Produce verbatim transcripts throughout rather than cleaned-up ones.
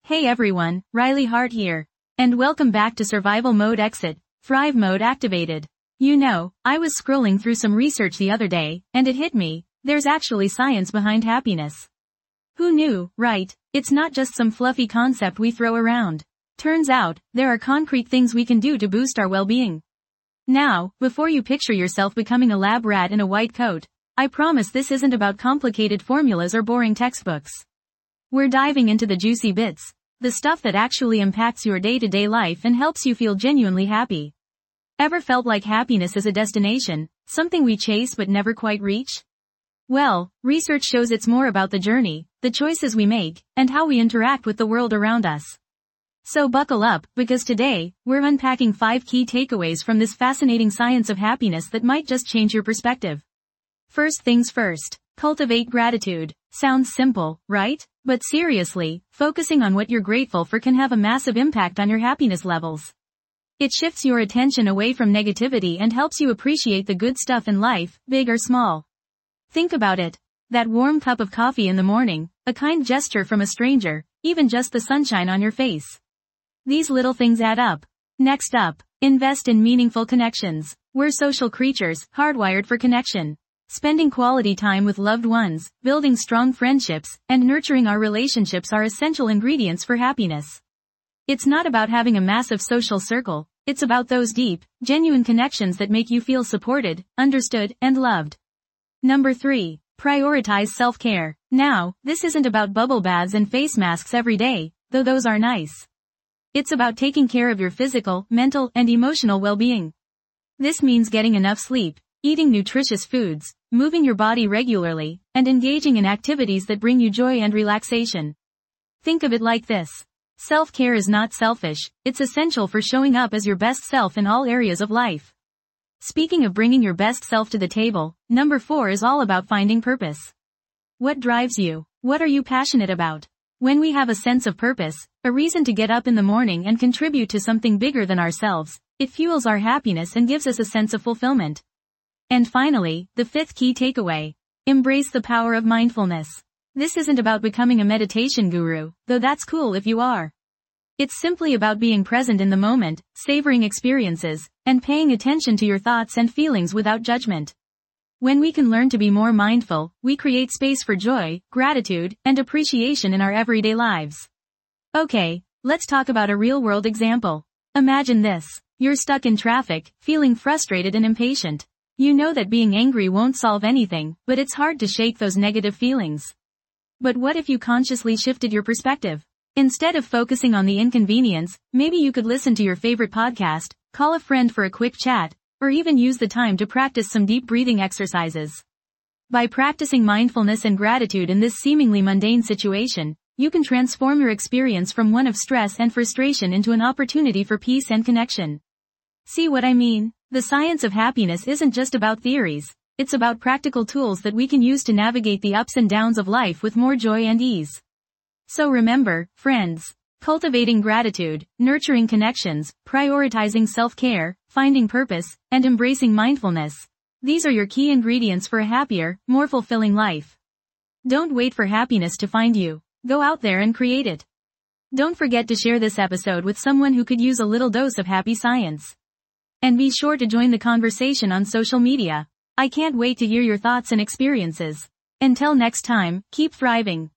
Hey everyone, Riley Hart here. And welcome back to Survival Mode Exit, Thrive Mode Activated. You know, I was scrolling through some research the other day, and it hit me, there's actually science behind happiness. Who knew, right? It's not just some fluffy concept we throw around. Turns out, there are concrete things we can do to boost our well-being. Now, before you picture yourself becoming a lab rat in a white coat, I promise this isn't about complicated formulas or boring textbooks. We're diving into the juicy bits, the stuff that actually impacts your day-to-day life and helps you feel genuinely happy. Ever felt like happiness is a destination, something we chase but never quite reach? Well, research shows it's more about the journey, the choices we make, and how we interact with the world around us. So buckle up, because today, we're unpacking five key takeaways from this fascinating science of happiness that might just change your perspective. First things first, cultivate gratitude. Sounds simple, right? But seriously, focusing on what you're grateful for can have a massive impact on your happiness levels. It shifts your attention away from negativity and helps you appreciate the good stuff in life, big or small. Think about it. That warm cup of coffee in the morning, a kind gesture from a stranger, even just the sunshine on your face. These little things add up. Next up, invest in meaningful connections. We're social creatures, hardwired for connection. Spending quality time with loved ones, building strong friendships, and nurturing our relationships are essential ingredients for happiness. It's not about having a massive social circle, it's about those deep, genuine connections that make you feel supported, understood, and loved. Number three, prioritize self-care. Now, this isn't about bubble baths and face masks every day, though those are nice. It's about taking care of your physical, mental, and emotional well-being. This means getting enough sleep, eating nutritious foods, moving your body regularly, and engaging in activities that bring you joy and relaxation. Think of it like this. Self-care is not selfish, it's essential for showing up as your best self in all areas of life. Speaking of bringing your best self to the table, number four is all about finding purpose. What drives you? What are you passionate about? When we have a sense of purpose, a reason to get up in the morning and contribute to something bigger than ourselves, it fuels our happiness and gives us a sense of fulfillment. And finally, the fifth key takeaway. Embrace the power of mindfulness. This isn't about becoming a meditation guru, though that's cool if you are. It's simply about being present in the moment, savoring experiences, and paying attention to your thoughts and feelings without judgment. When we can learn to be more mindful, we create space for joy, gratitude, and appreciation in our everyday lives. Okay, let's talk about a real-world example. Imagine this. You're stuck in traffic, feeling frustrated and impatient. You know that being angry won't solve anything, but it's hard to shake those negative feelings. But what if you consciously shifted your perspective? Instead of focusing on the inconvenience, maybe you could listen to your favorite podcast, call a friend for a quick chat, or even use the time to practice some deep breathing exercises. By practicing mindfulness and gratitude in this seemingly mundane situation, you can transform your experience from one of stress and frustration into an opportunity for peace and connection. See what I mean? The science of happiness isn't just about theories, it's about practical tools that we can use to navigate the ups and downs of life with more joy and ease. So remember, friends, cultivating gratitude, nurturing connections, prioritizing self-care, finding purpose, and embracing mindfulness. These are your key ingredients for a happier, more fulfilling life. Don't wait for happiness to find you. Go out there and create it. Don't forget to share this episode with someone who could use a little dose of happy science. And be sure to join the conversation on social media. I can't wait to hear your thoughts and experiences. Until next time, keep thriving.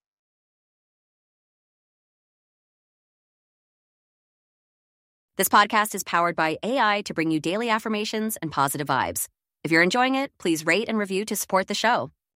This podcast is powered by A I to bring you daily affirmations and positive vibes. If you're enjoying it, please rate and review to support the show.